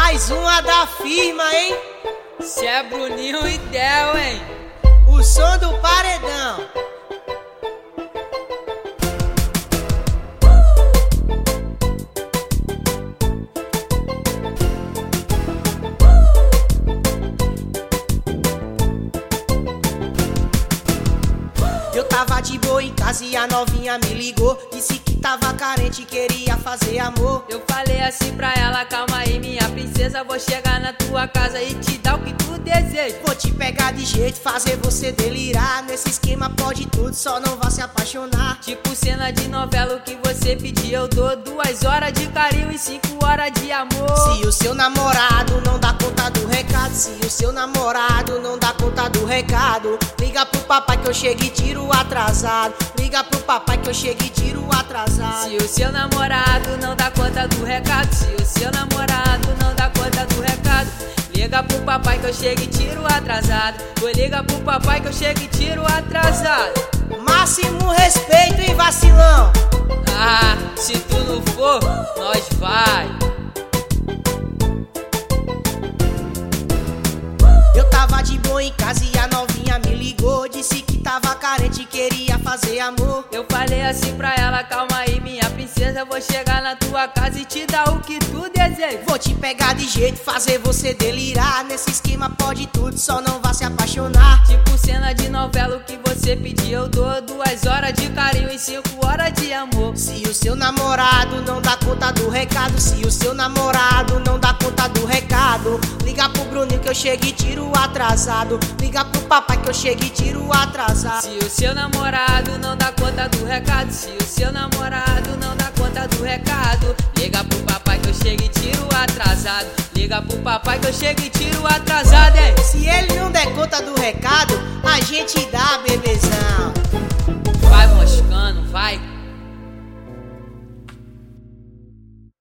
Mais uma da firma, hein? Cê é Bruninho e Del, hein? O som do paredão. Eu tava de boa em casa e a novinha me ligou. Disse que tava carente e queria fazer amor. Eu falei assim pra ela, calma aí minha princesa, vou chegar na tua casa e te dar o que tu deseja. Vou te pegar de jeito, fazer você delirar. Nesse esquema pode tudo, só não vá se apaixonar. Tipo cena de novela, o que você pedir eu dou. 2 horas de carinho e 5 horas de amor. Se o seu namorado não dá conta do recado, se o seu namorado não dá conta do recado, liga pro papai que eu chego e tiro atrasado. Liga pro papai que eu chego e tiro atrasado. Se o seu namorado não dá conta do recado, se o seu namorado não dá conta do recado, liga pro papai que eu chego e tiro atrasado. Vou ligar pro papai que eu chego e tiro atrasado. Máximo respeito, hein, vacilão? Ah, se tu não for, nós vai. Eu tava de boa em casa e a novinha me ligou. Disse que tava carente e queria fazer amor. Eu falei assim pra ela, calma aí minha princesa, vou chegar na tua casa e te dar o que tu deseja. Vou te pegar de jeito, fazer você delirar. Nesse esquema pode tudo, só não vá se apaixonar. Tipo cena de novela, o que você pedir eu dou. 2 horas de carinho e 5 horas de amor. Se o seu namorado não dá conta do recado, se o seu namorado não dá conta do recado, liga pro Bruninho que eu chego e tiro atrasado. Liga pro papai que eu chego e tiro atrasado. Se o seu namorado não dá conta do recado, se o seu namorado não dá conta do recado, liga pro papai que eu chego e tiro atrasado. Liga pro papai que eu chego e tiro atrasado, hein? Se ele não der conta do recado, a gente dá, bebezão. Vai moscando, vai.